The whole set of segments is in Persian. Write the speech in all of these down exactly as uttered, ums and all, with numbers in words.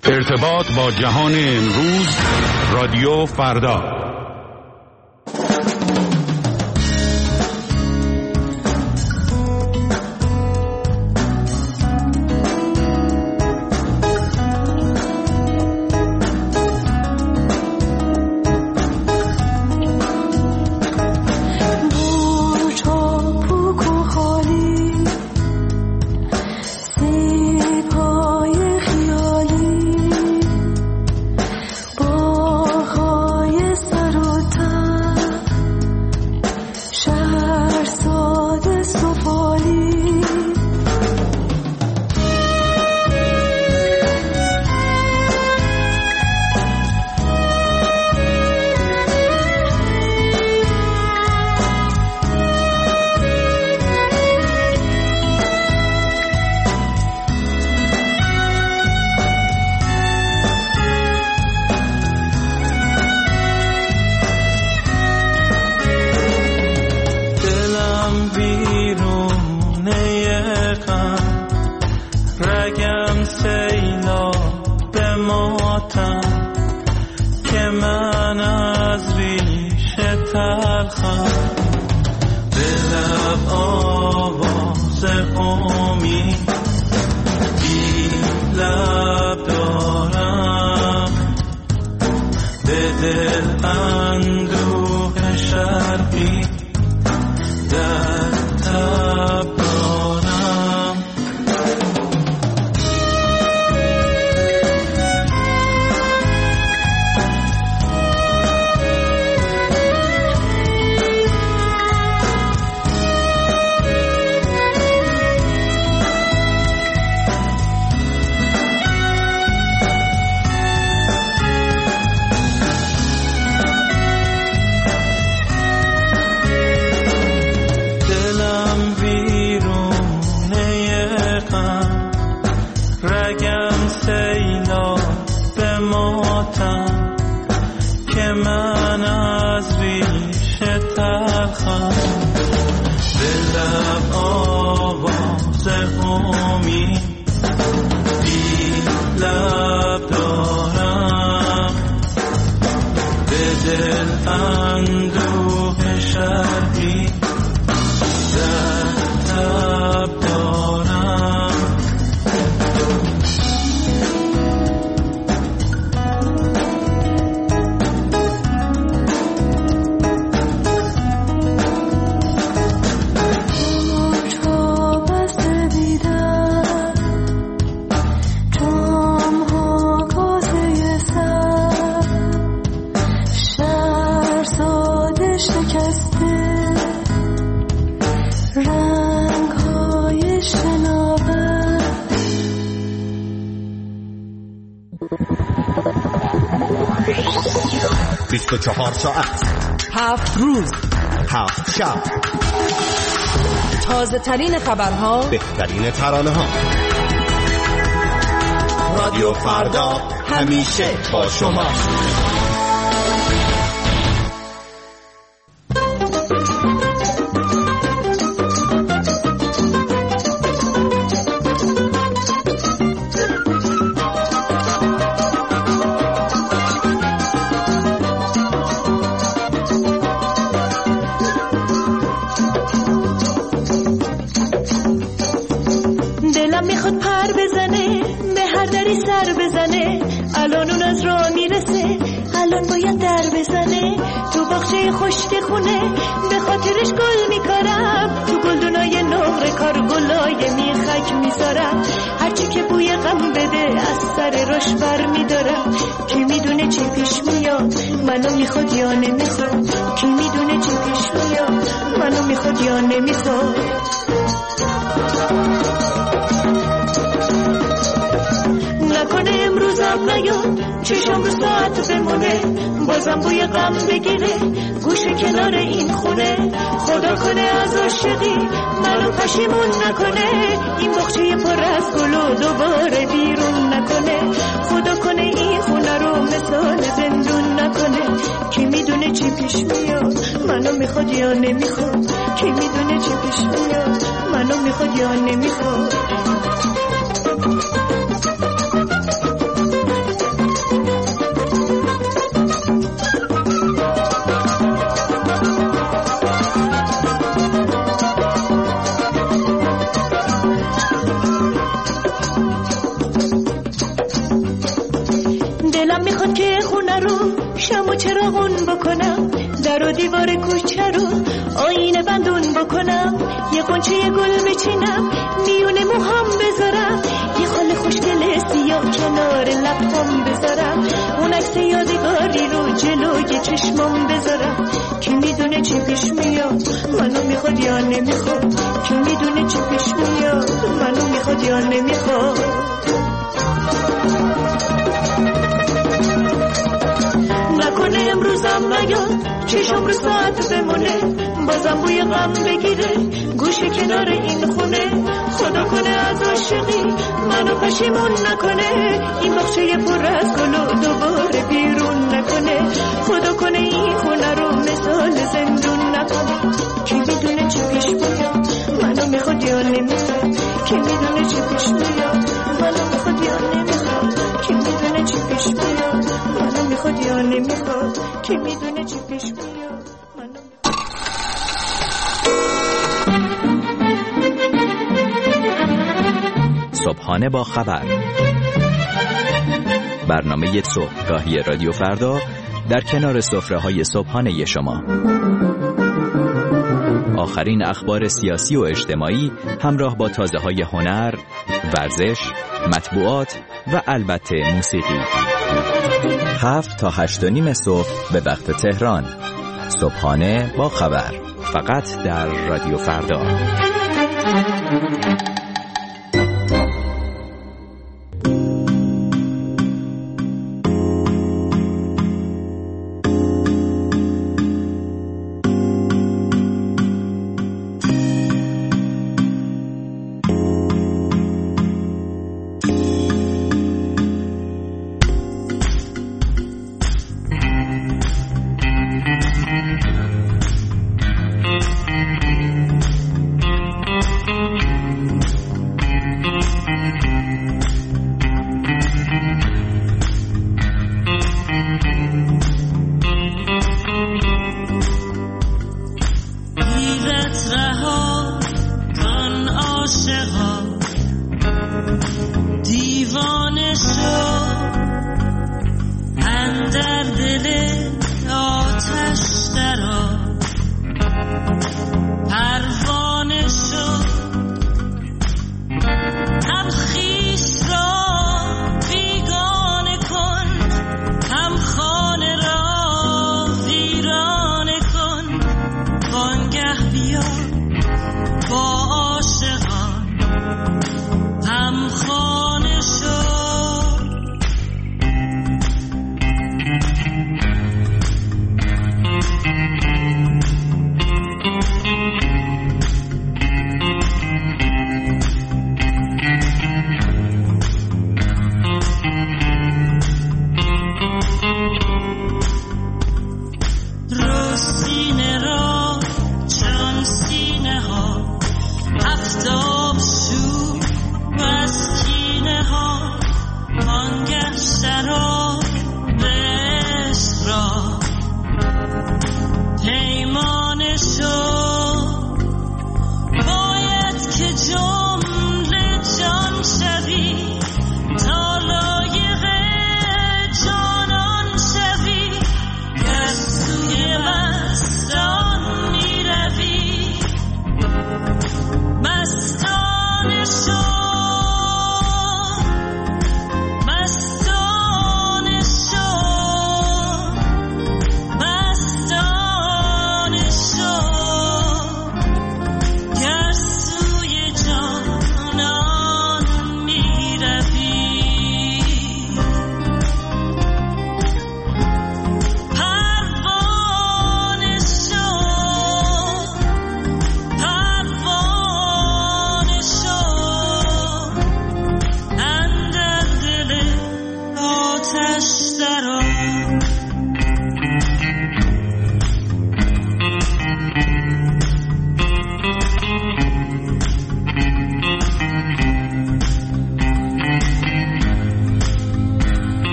ارتباط با جهان امروز، رادیو فردا. بیست و چهار ساعت، هفت روز، هفت شب، تازه ترین خبرها، بهترین ترانه ها. رادیو فردا همیشه با شما. خونه به خاطرش گل میکارم، تو گلدونای نقره کار گلای میخک میذارم، هرچی که بوی غم بده از سر رش بر میدارم. کی میدونه چی پیش میاد، منو میخواد یا نمیخواد، کی میدونه چی پیش میاد، منو میخواد یا نمیخواد. نکنه امروزم نیاد، چشم رو ساعت بمونه، بازم بوی غم بگیره گوشه کنار این خونه. خدا کنه از عاشقی منو پشیمون نکنه، این بخچه پر از گلو دوباره بیرون نکنه. خدا کنه این خونه رو مثال زندون نکنه. کی میدونه چی پیش میاد، منو میخواد یا نمیخواد، کی میدونه چی پیش میاد، منو میخواد یا نمیخواد. دلم میخواد که خونه رو شم و چراغون بکنم، در و دیوار کوچه رو آینه بندون بکنم، یه قنچه یه گل بچینم میونه موهام بذارم، یه خال خوشگل سیاه کنار لبام بذارم، اون عکس یادگاری رو جلوی چشمام بذارم. کی میدونه چی پیش میاد، منو میخواد یا نمیخواد، کی میدونه چی پیش میاد، منو میخواد یا نمیخواد. نکنه امروزم نیاد چشم رو ساعت بمونه، بازم بوی غم بگیره گوشه کنار این خونه. خدا کنه از عاشقی منو پشیمون نکنه، این باغچه پر از گل و دوباره بیرون نکنه. خدا کنه این خونه رو مثال زندون نکنه. کی میدونه چی پیش میاد، منو میخواد یا نمیخواد، کی میدونه چی پیش میاد، منو میخواد یا نمیخواد، کی میدونه چی پیش میاد، منو میخواد یا نمیخواد، کی میدونه چی پیش میاد، منو صبحانه با خبر، برنامه صبحگاهی رادیو فردا در کنار سفره‌های صبحانه شما. آخرین اخبار سیاسی و اجتماعی همراه با تازه‌های هنر، ورزش، مطبوعات و البته موسیقی. هفت تا هشت و نیم صبح به وقت تهران. صبحانه با خبر، فقط در رادیو فردا.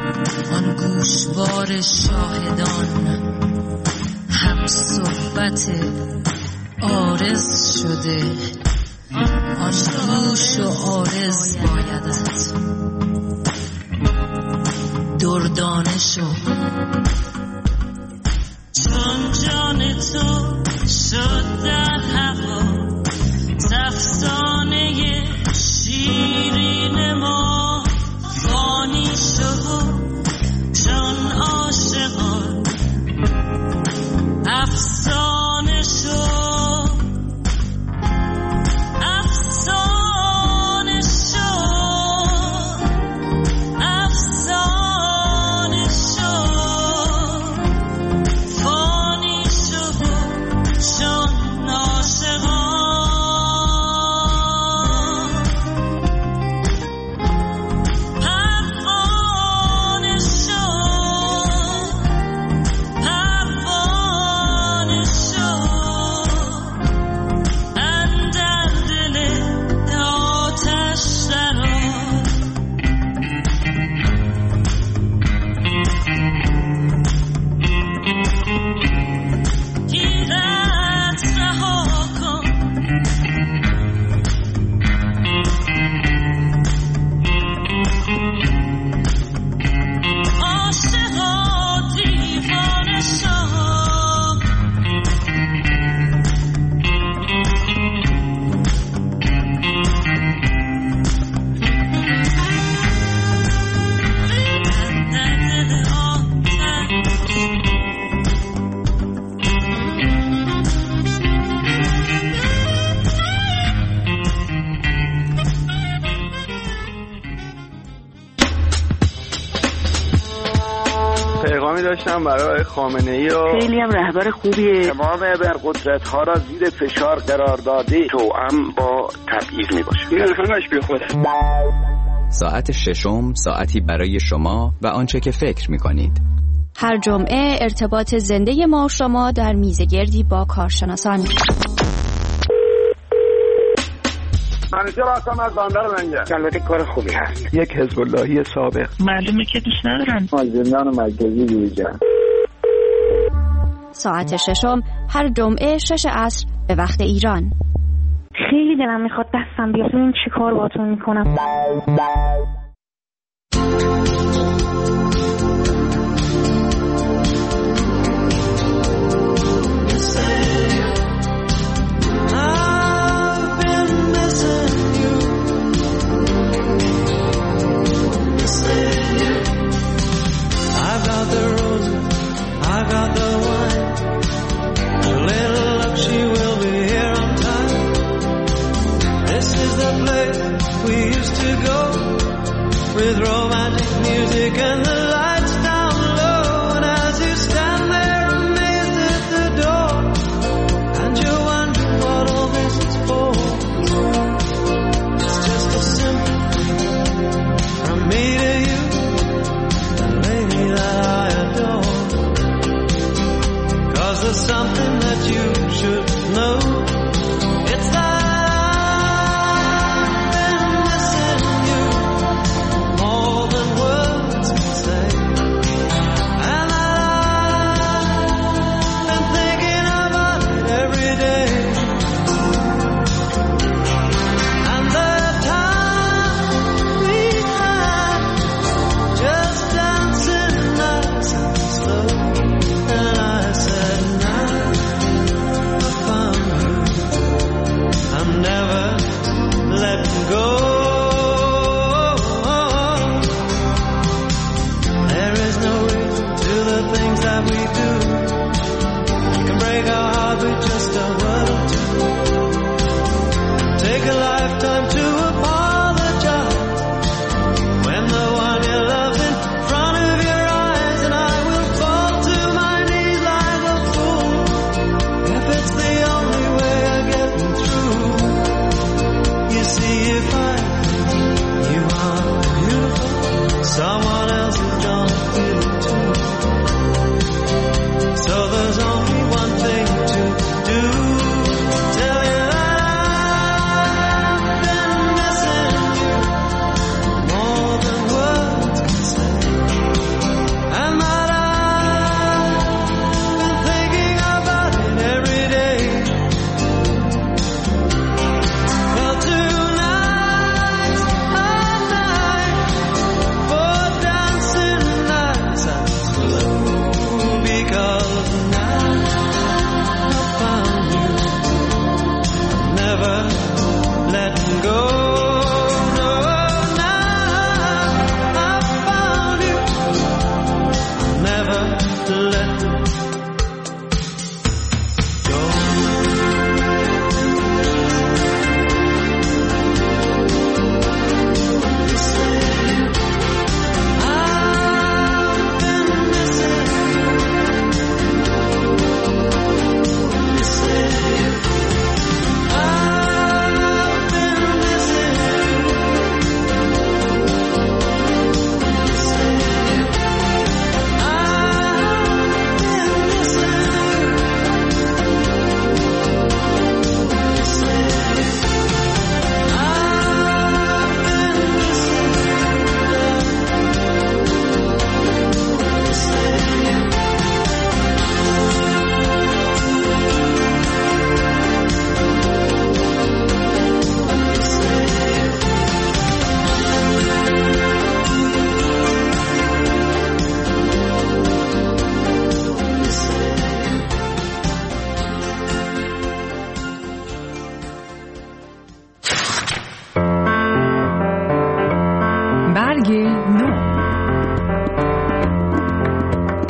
آن گوشوار شاهدان هم صحبت عارض شده، آن گوش و عارض بایدت دردانه شد. چون جان تو شد در هوا افسانه شیرین ما، فانی شد چون عاشقان افسانه شد. داشتم برای خامنه‌ای و خیلی هم رهبر خوبیه. تمام قدرت‌ها را زیر فشار قرار داده، توأم با تبعیض میباشه. این همش بی خوده. ساعت ششم ساعتی برای شما و آنچه که فکر می‌کنید. هر جمعه ارتباط زنده ما و شما در میزگردی با کارشناسان. منیجر هستم از بندر منجر. البته کار خوبی هست. یک حزب اللهی سابق. معلومه که دوست ندارم. از زندان مرکزی بیرون. ساعت ششم هر جمعه شش عصر به وقت ایران. خیلی دلم میخواد دستم بیاد ببین چی کار باهاتون میکنم. With romantic music and the lights down low, and as you stand there amazed at the door, and you're wondering what all this is for, it's just a simple thing from me to you, the lady that I adore, 'cause there's something that you should know, it's that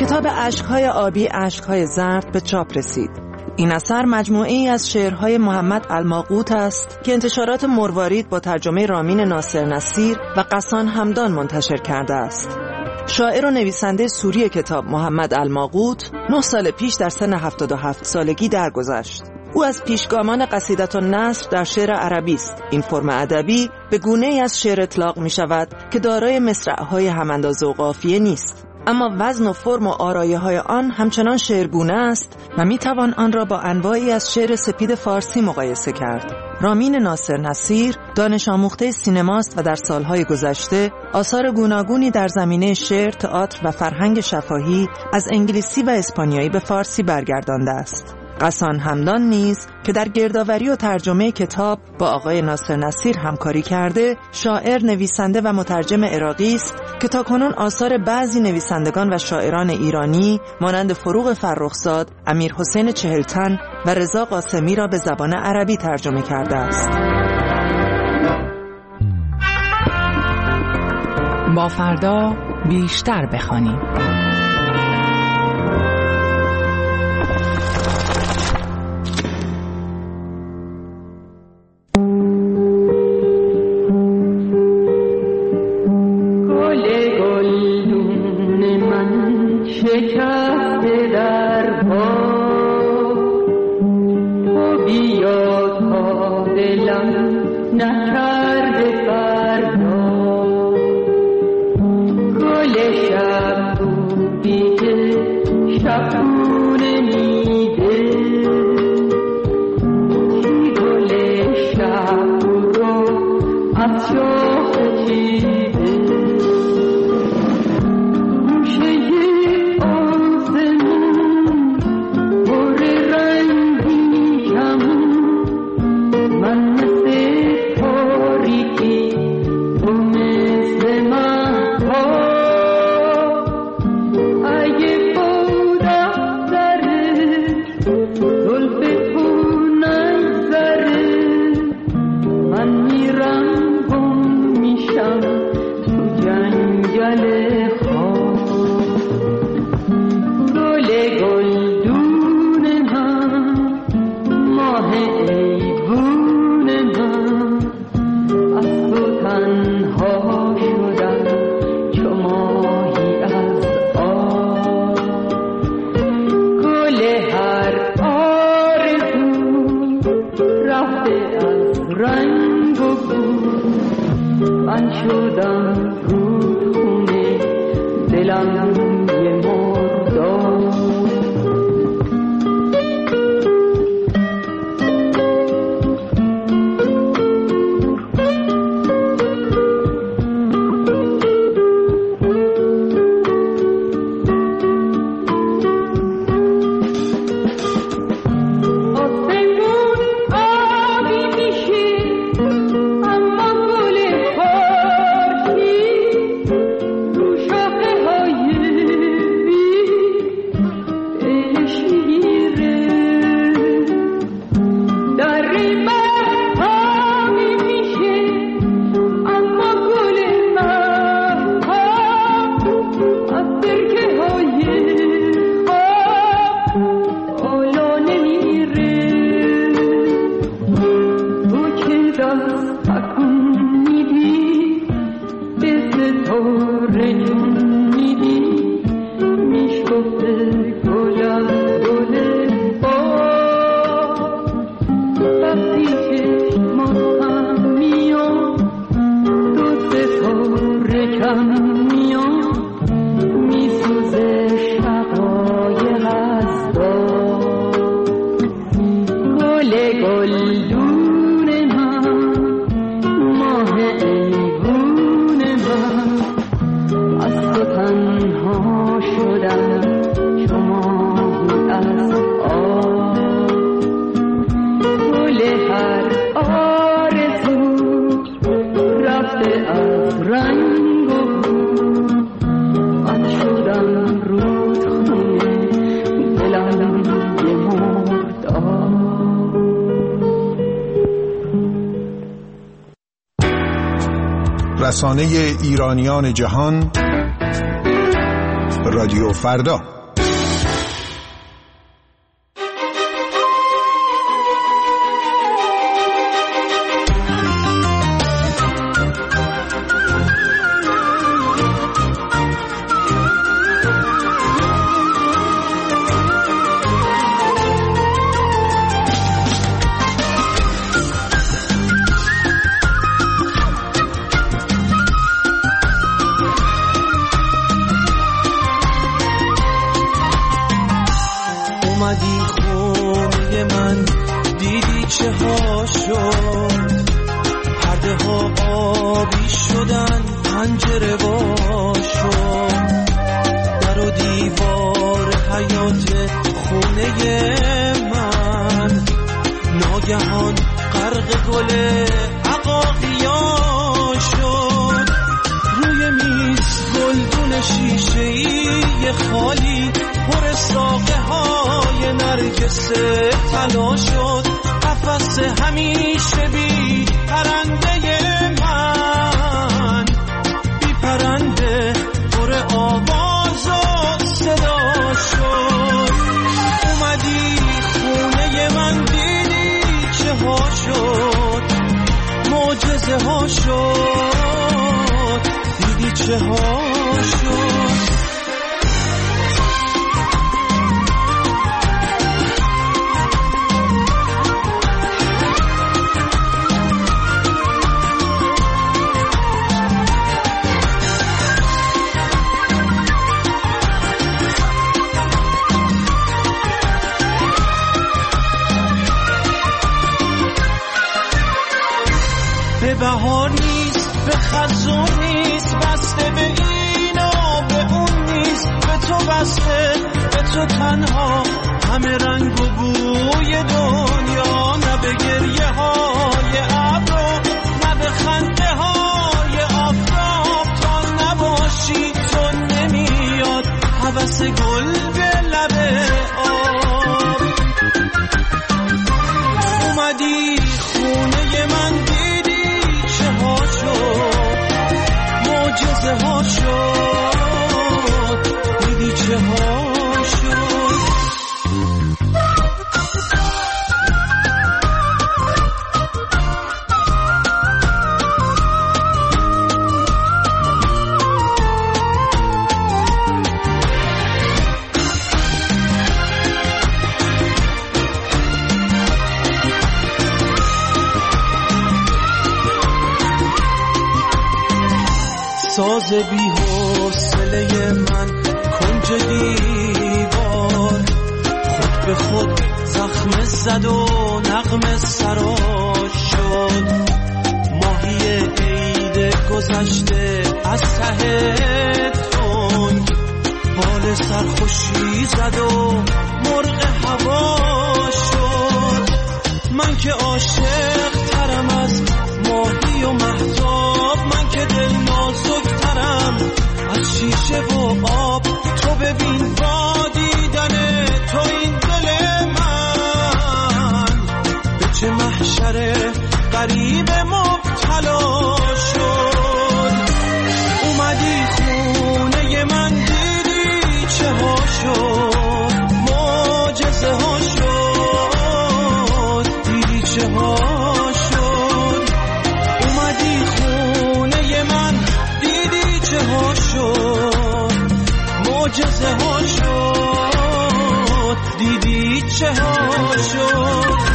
کتاب اشک‌های آبی، اشک‌های زرد به چاپ رسید. این اثر مجموعه‌ای از شعرهای محمد الماقوت است که انتشارات مروارید با ترجمه رامین ناصر نصیر و قسان همدان منتشر کرده است. شاعر و نویسنده سوری کتاب محمد الماقوت نه سال پیش در سن هفتاد و هفت سالگی درگذشت. او از پیشگامان قصیدة النصر در شعر عربی است. این فرم ادبی به گونه‌ای از شعر اطلاق می شود که دارای مصرع‌های هم‌اندازه و قافیه نیست، اما وزن و فرم و آرایه‌های آن همچنان شعرگونه است و میتوان آن را با انواعی از شعر سپید فارسی مقایسه کرد. رامین ناصر نصیر دانش آموخته سینماست و در سالهای گذشته آثار گوناگونی در زمینه شعر، تئاتر و فرهنگ شفاهی از انگلیسی و اسپانیایی به فارسی برگردانده است. قسان همدان نیز که در گردآوری و ترجمه کتاب با آقای ناصر نصیر همکاری کرده، شاعر، نویسنده و مترجم عراقی است که تاکنون آثار بعضی نویسندگان و شاعران ایرانی مانند فروغ فرخزاد، امیر حسین چهلتن و رضا قاسمی را به زبان عربی ترجمه کرده است. با فردا بیشتر بخوانیم. رسانه ایرانیان جهان، رادیو فردا. شد، پرده ها آبی شدن، پنجره وا شد، در و دیوار حیات خونه من ناگهان غرق گل عقاقیا شد. روی میز گلدون شیشه‌ای خالی پر ساقه های نرگس طلا شد. قفس همیشه بی پرنده من، بی پرنده پر آواز و صدا شد. اومدی خونه من، دیدی چه ها شد، معجزه ها شد، دیدی چه ها شد. به بهار نیست، به خزون نیست، بسته به این و به اون نیست، به تو بسته، به تو تنها، همه رنگ و بوی دنیا. نه به گریه های ابرو، نه به خنده های آفتاب، تا نباشی تو نمیاد هوس گل به لب آب. اومدی خونه من، معجزه ها شد، دیدی چه ها شد. ساز بی حوصله من کنج دیوار، خود به خود زخم زد و نغمه سراش شد. ماهی عید گذشته از ته تنگ بال سرخوشی زد و مرغ هوا شد. من که عاشق ترم از ماهی و مهتاب، من که دل نازک ترم از شیشه و آب. تو ببین با دیدن تو این دل من به چه محشر غریب مبتلا شد. اومدی خونه من، دیدی چه ها شد، معجزه ها شد، دیدی چه ها شد. اومدی خونه من، دیدی چه ها شد، معجزه ها شد، دیدی چه ها شد.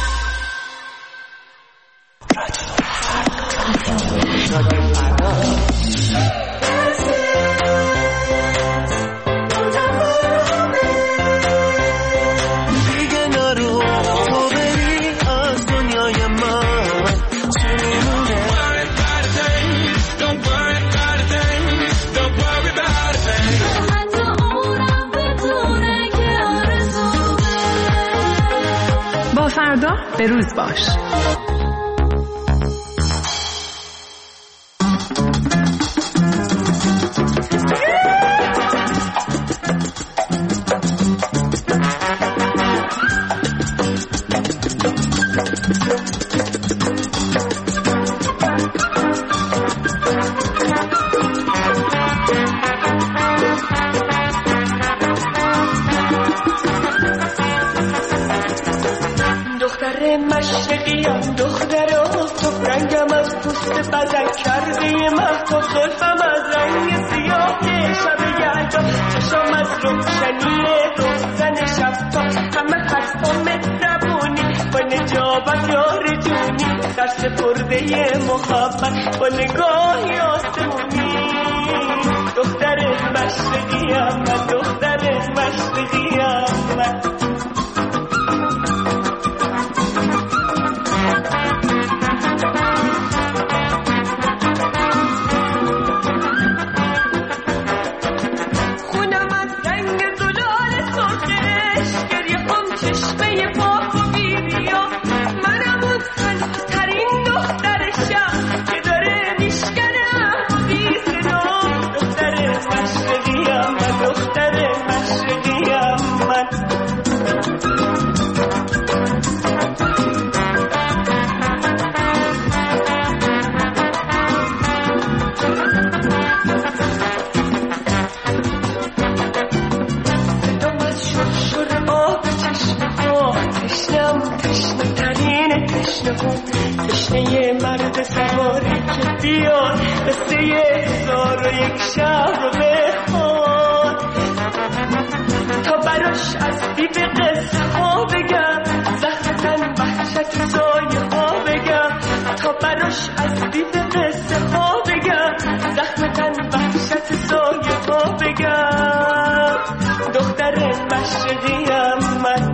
فردا به روز باش. مشرقیم دختر آفتاب، رنگم از پوست بدک کرده مهتاب، زلفم از رنگ سیاه شب یلدا، چشم از روشنی روزن شفاف، همه حرفا مهربونی با نجابت یار جونی، در سپرده محبت با نگاهی آسمونی. دختر مشرقیم من، دختر مشرقیم من. جوون تشنه مرد سواری که بیاد قصه هزار و یک شب رو بخواد تا براش از بیب قصه ها بگم زخم تن وحشت سایه ها بگم تا براش از بیب قصه ها بگم زخم تن وحشت سایه ها بگم دختر مشرقیم من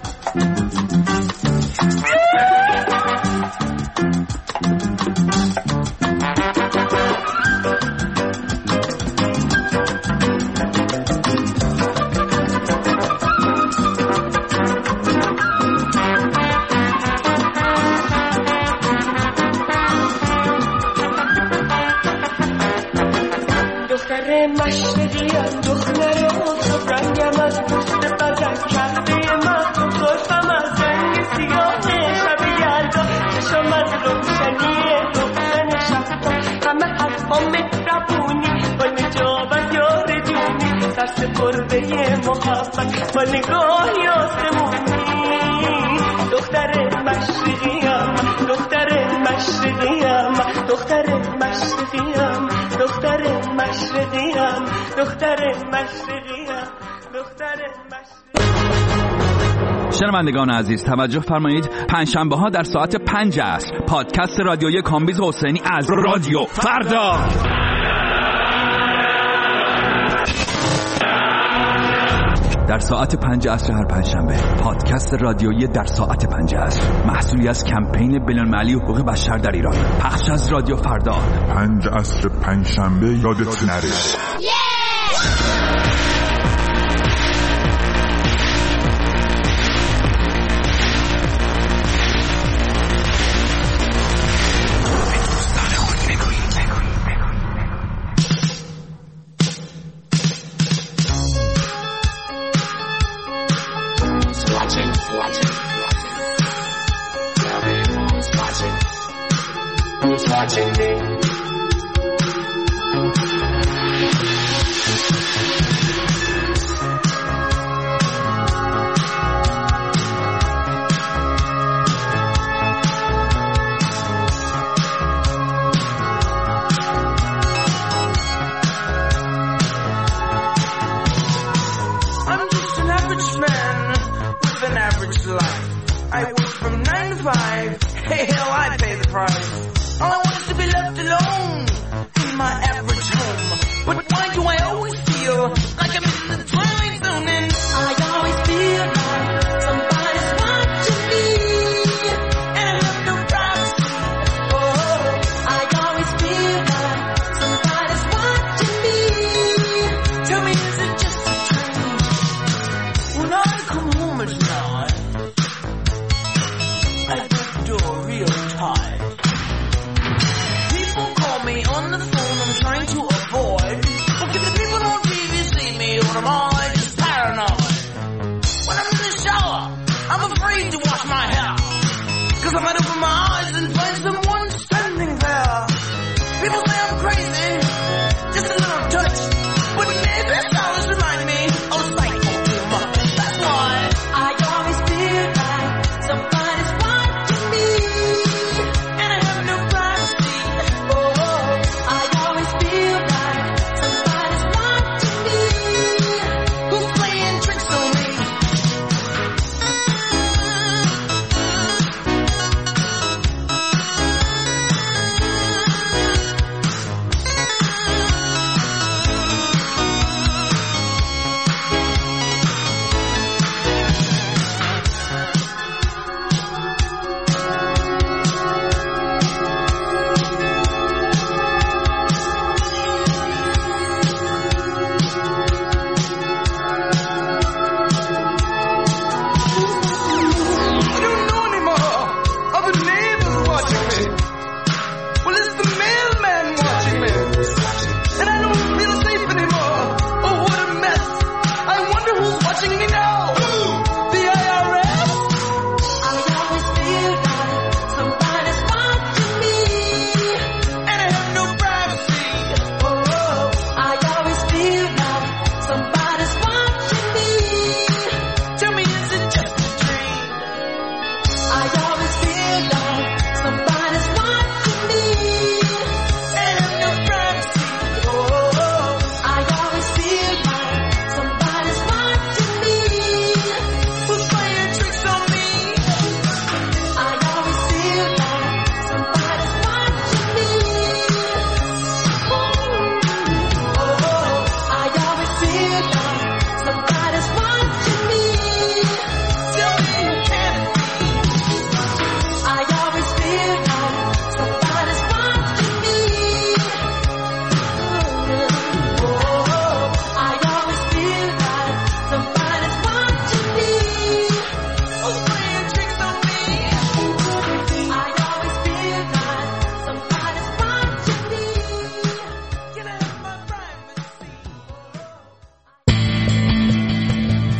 مشرقیم دختر آفتاب رنگم از پشت بدن کرده من زلفم از رنگ سیاه شب یلدا چشم از روشنی روشن شب همه حرفا مهربونی با نجاب از یار جونی سرسپرده محبت با نگاه آسمونی دختر مشرقیم دختر مشرقیم دختر مشرقیم دختر مشرقیم دختر مشرقیم دختر مشرقیم. شنوندگان عزیز توجه فرمایید، پنجشنبه ها در ساعت پنج عصر پادکست رادیویی کامبیز حسینی از رادیو فردا در ساعت پنج عصر هر پنجشنبه. پادکست رادیویی در ساعت پنج عصر محصولی از کمپین بین‌المللی حقوق بشر در ایران، پخش از رادیو فردا. پنج عصر پنجشنبه یادت نره. Watching me. I'm just an average man with an average life. I work from nine to five. Hey, hell, I pay the price. All I want is to be left alone in my average home. But why do I always feel like I'm in the twilight zone? And I always feel like somebody's watching me, and I have no privacy. Oh, I always feel like somebody's watching me. Tell me, is it just a dream? When I come home at night, I get the door real tight. On the phone I'm trying to avoid, but if the people on T V see me, or am I just paranoid? When I'm in the shower, I'm afraid to wash my hair, cause I might open my eyes and find someone standing there. People say I'm crazy, just a little touch, but maybe flowers remind me I was thankful too much. That's why I always feel like somebody's watching me, and I have no privacy.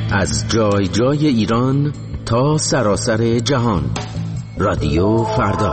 از جای جای ایران تا سراسر جهان. رادیو فردا.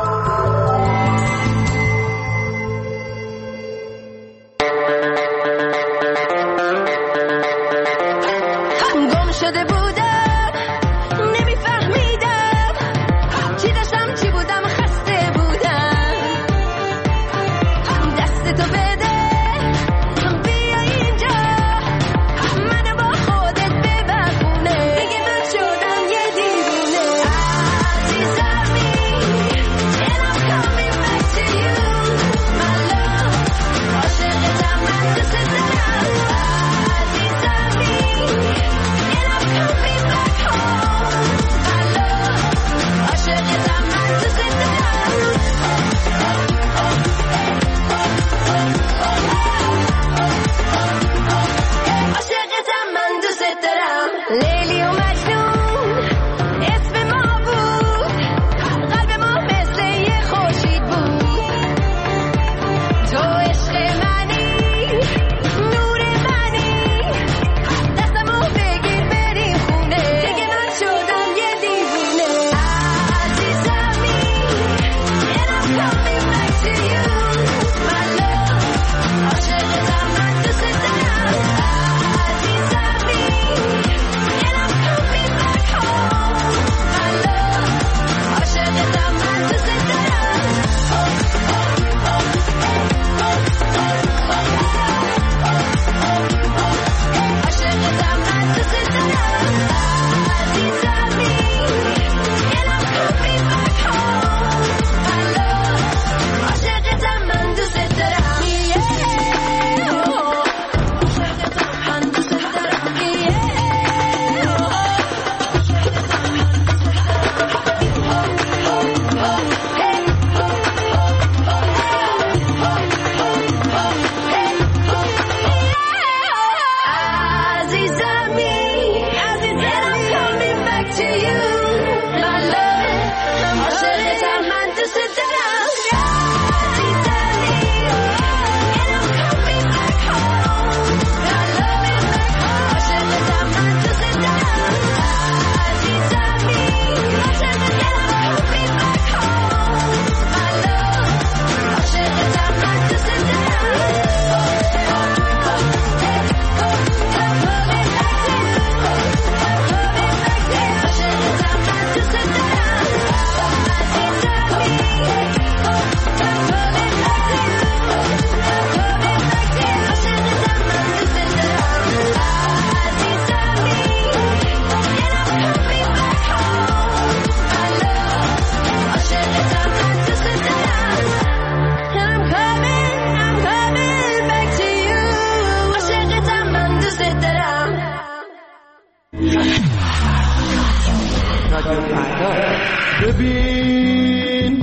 ببین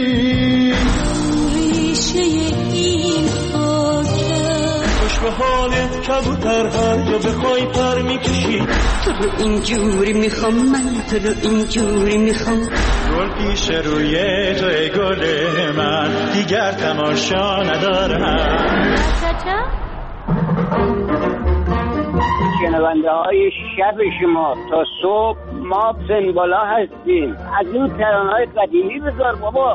ببین ریشه این خاکم خوش به حالت کبوتر هر جا بخوای پر میکشی تو رو اینجوری میخوام من تو رو اینجوری میخوام گل پیش روی جای گل من دیگر تماشا ندارم شنونده های شب شما تا صبح ما سنبالا هستیم. از این ترانه‌های قدیمی بذار بابا.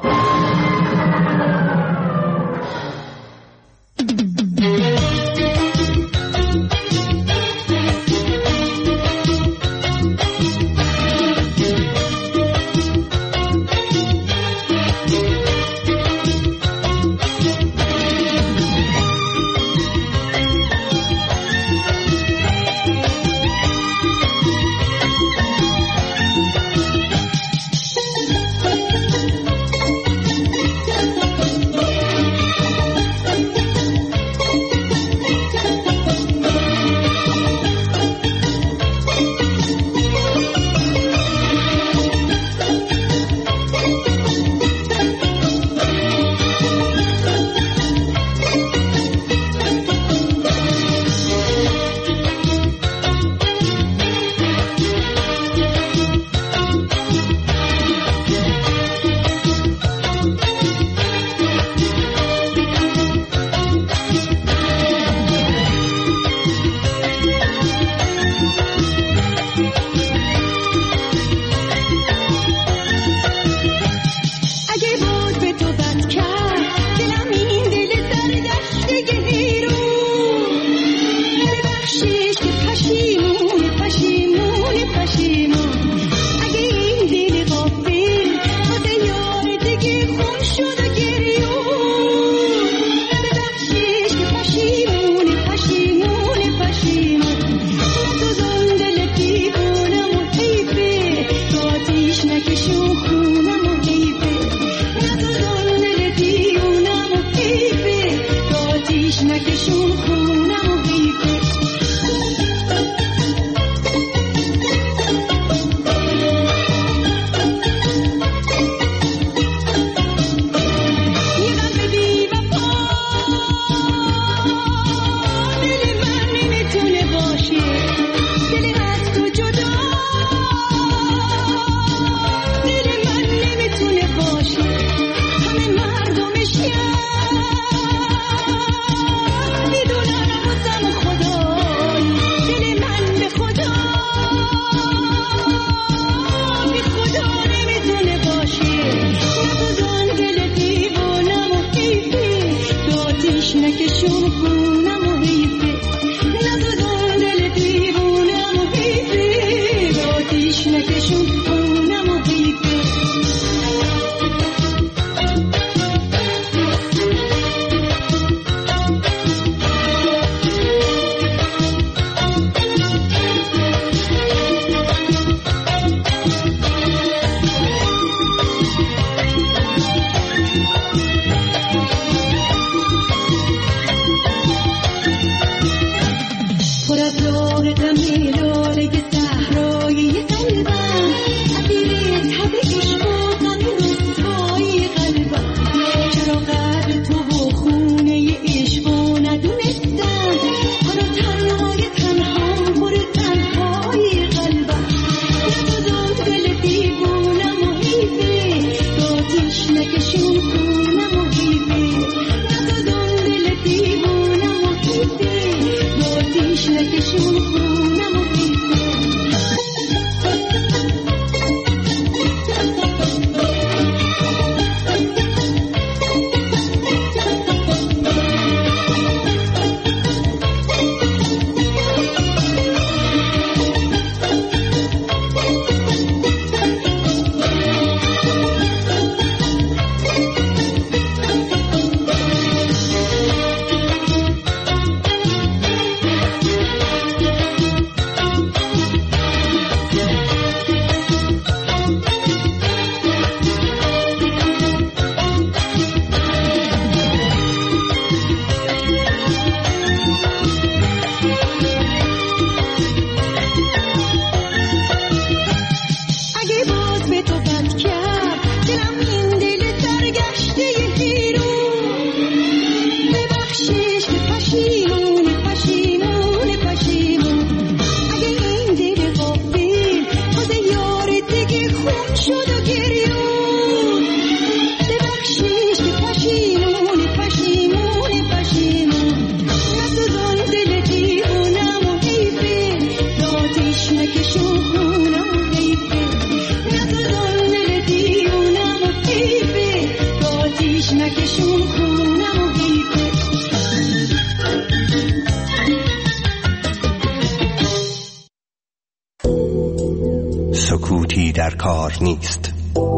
سکوتی در کار نیست.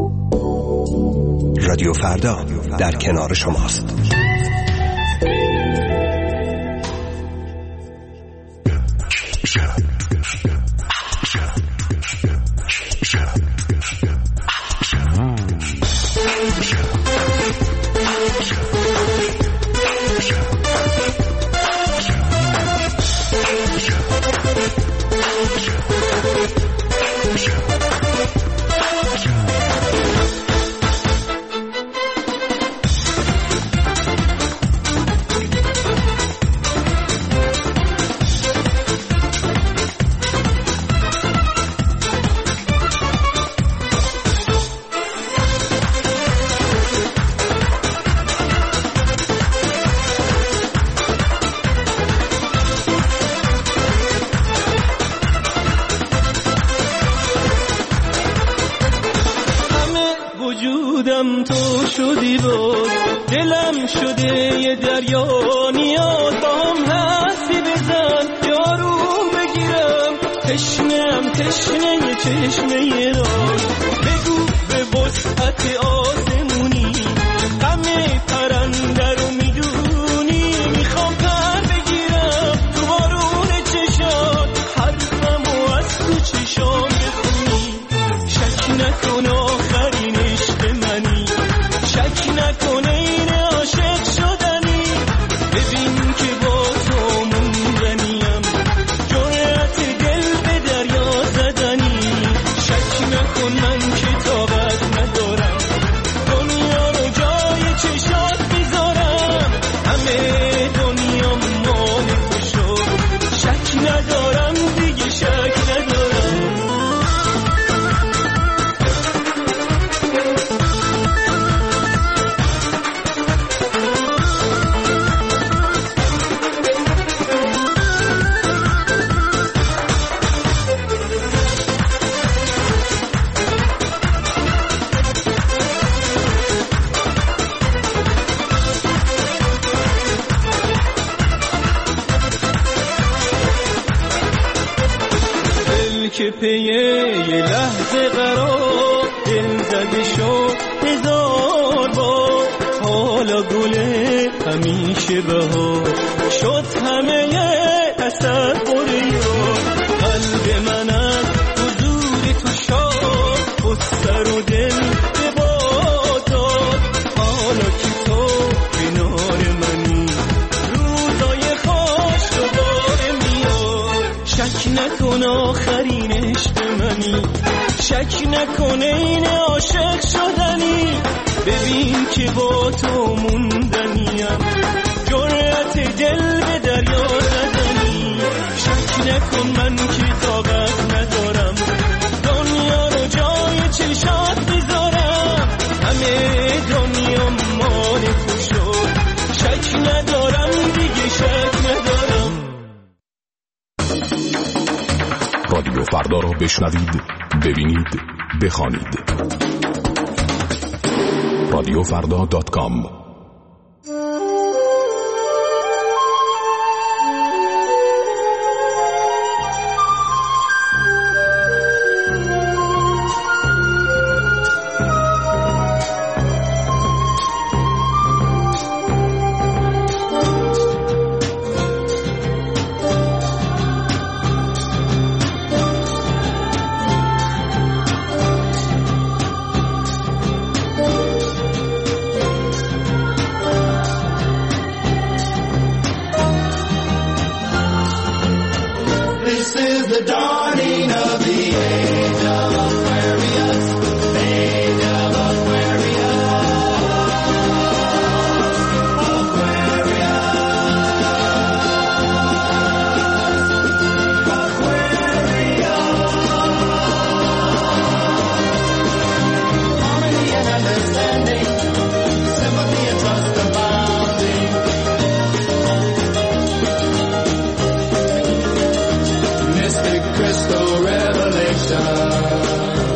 رادیو فردا در کنار شماست. وجودم تو شدی بود، دلم شده یه دریا، نیاز با هم هستی بزن، یارو به تشنم تشنه چشمه رای بگو به وسعت آسمونی غم پرنده رو میدونی میخوام پر بگیرم تو بارون چشات حرفمو از تو چشام بخونی شک نکن آخرین عشق منی شک نکن این عاشق شدنی ببین که با تو موندنیم جرأت دل به دریا زدنی شک نکن من که طاقت ندارم دنیا رو جای چشات بیزارم همه دنیا مال تو شد شک ندارم دیگه شک ندارم که پیه یه لحظه قرار دل زده شد هزار بار حالا گله همیشه بهار شد همه تصور یار قلب من از حضور تو شاد خود سر و دل به باد داد حالا که تو کنار منی روزای خوش دوباره میاد شک نکن آخرین عشق منی شک نکنه این عاشق شدنی ببین که با تو موندنیم جرأت دل به دریا زدنی شک نکن من که طاقت ندارم دنیا رو جای چشات بیزارم همه دنیا مال تو شد شک ندارم دیگه شک ندارم. رادیو فردا را بشنوید، ببینید، بخوانید. رادیو فردا دات کام. Crystal revelation.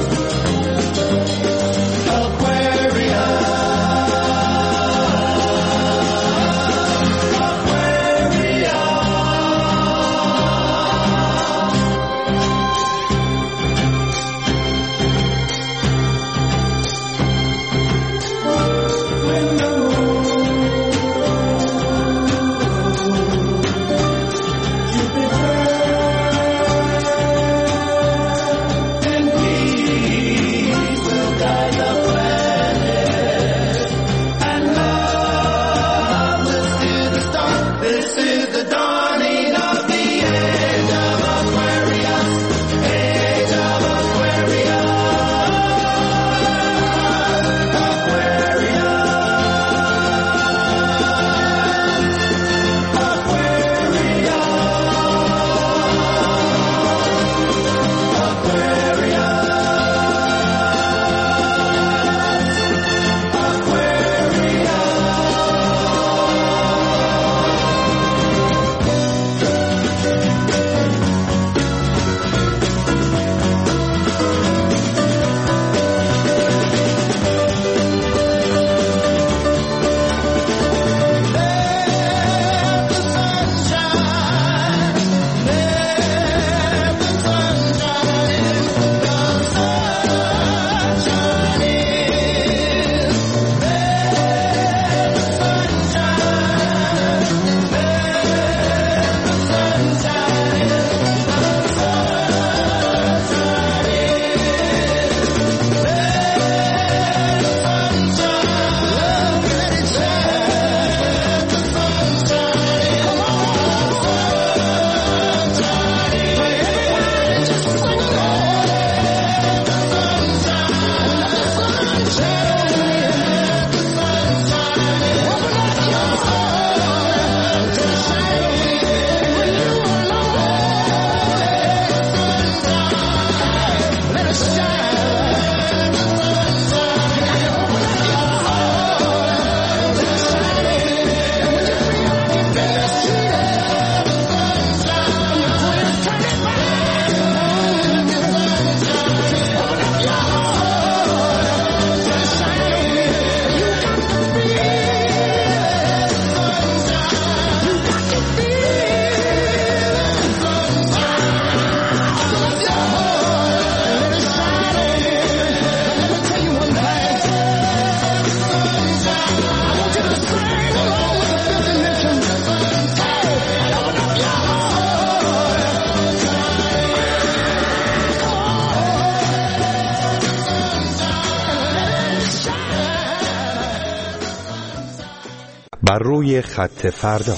بر روی خط فردا.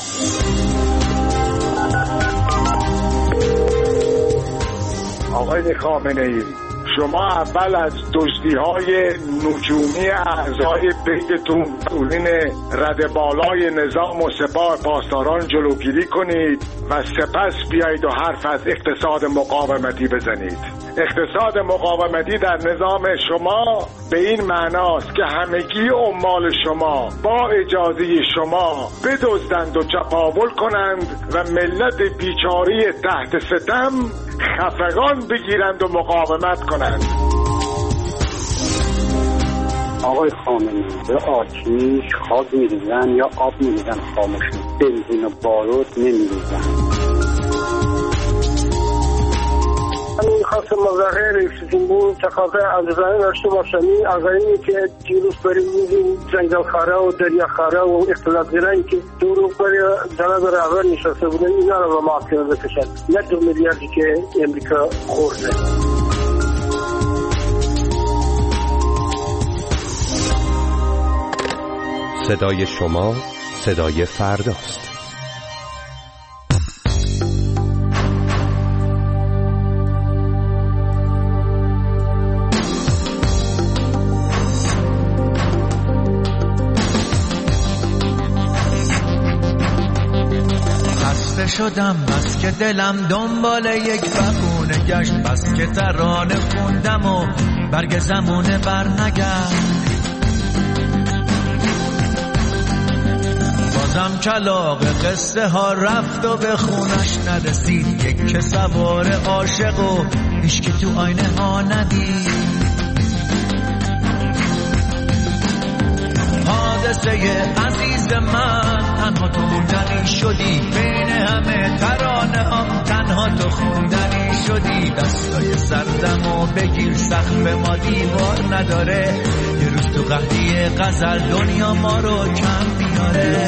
آقای خامنه‌ای، شما اول از دزدی‌های نجومی اعضای بیتتون مسئولین رده بالای نظام و سپاه پاسداران جلوگیری کنید و سپس بیایید و حرف از اقتصاد مقاومتی بزنید. اقتصاد مقاومتی در نظام شما به این معناست که همگی عمال شما با اجازه شما بدزدند و چپاول کنند و ملت بیچاره تحت ستم خفقان بگیرند و مقاومت کنند. آقای خامنه‌ای، به آتیش خاک می‌ریزن یا آب می‌ریزن خاموشی، بنزین و بارود نمی‌ریزن. من می‌خواستم مظاهره رئیس‌جمهور بود تقاضا عزیزانه داشته باشم. این عزایمی که دیروز برای می‌گیم جنگل خاره و دریا خاره و اختلاط گرایی که دورو برای جناب رهبر نشسته بودن، اینا رو به محاکمه بکشن، نه دو میلیاردی که امریکا خورده. صدای شما صدای فرداست. خسته شدم بس که دلم دنبال یک بهونه گشت، بس که ترانه خوندم و برگ زمونه برنگشت. بازم کلاغ قصه ها رفت و به خونش نرسید، یک که سوار عاشق و هیچ که تو آینه ها ندید. حادثه عزیز من تنها تو موندنی شدی، بین همه ترانه هم تنها تو خوندنی شدی. دستای سردم و بگیر سقف ما دیوار نداره، یه روز تو قحطی غزل دنیا ما رو کم میاره.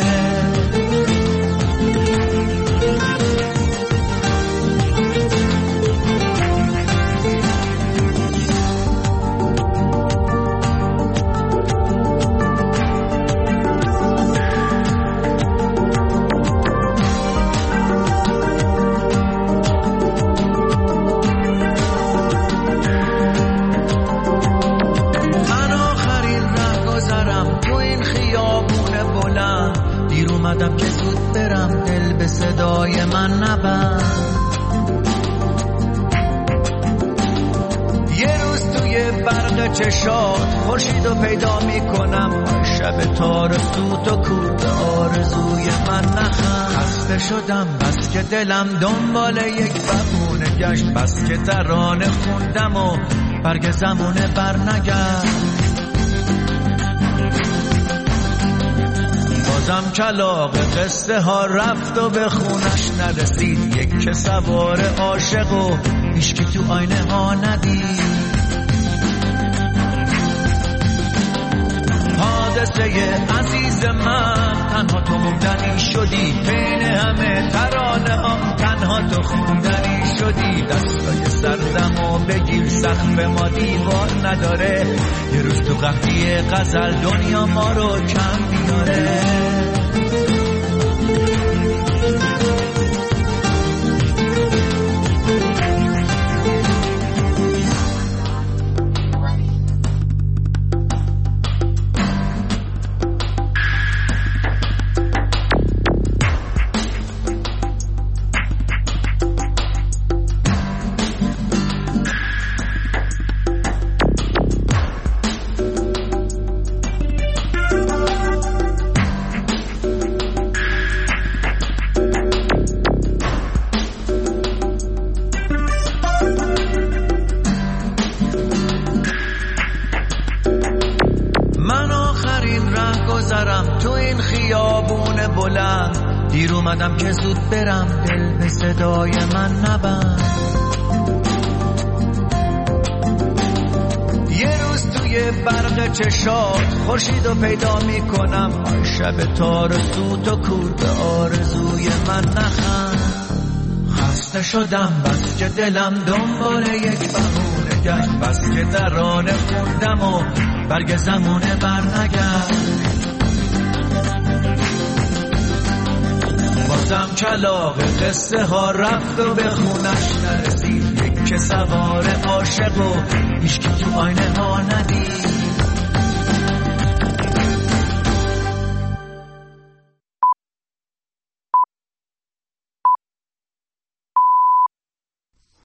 اومدم که زود برم، دل به صدای من نبند. یه روز توی برق چشات خورشید رو پیدا میکنم، شب تار سوت و کود آرزوی من نخند. خسته شدم بس که دلم دنبال یک بهونه گشت، بس که ترانه خوندم و برگ زمونه برنگشت. بازم کلاغ قصه ها رفت و به خونش نرسید، یک که سوار عاشق و هیچ که تو آینه ها ندید. حادثه عزیز من تنها تو موندنی شدی، بین همه ترانه هم تنها تو خوندنی شدی. دستای سردم و بگیر سقف ما دیوار نداره، یه روز تو قحطی غزل دنیا ما رو کم میاره. دیر اومدم که زود برم، دل به صدای من نبند. یه روز توی برق چشات خورشید رو پیدا میکنم، شب تار سوت و کور به آرزوی من نخند. خسته شدم بس که دلم دنبال یک بهونه گشت، بس که ترانه خوندم و برگ زمونه برنگشت. گفتم کلاغ قصه ها رفت و به خونش نرسید، یک که سوار عاشق و هیچ که تو آینه ها ندید.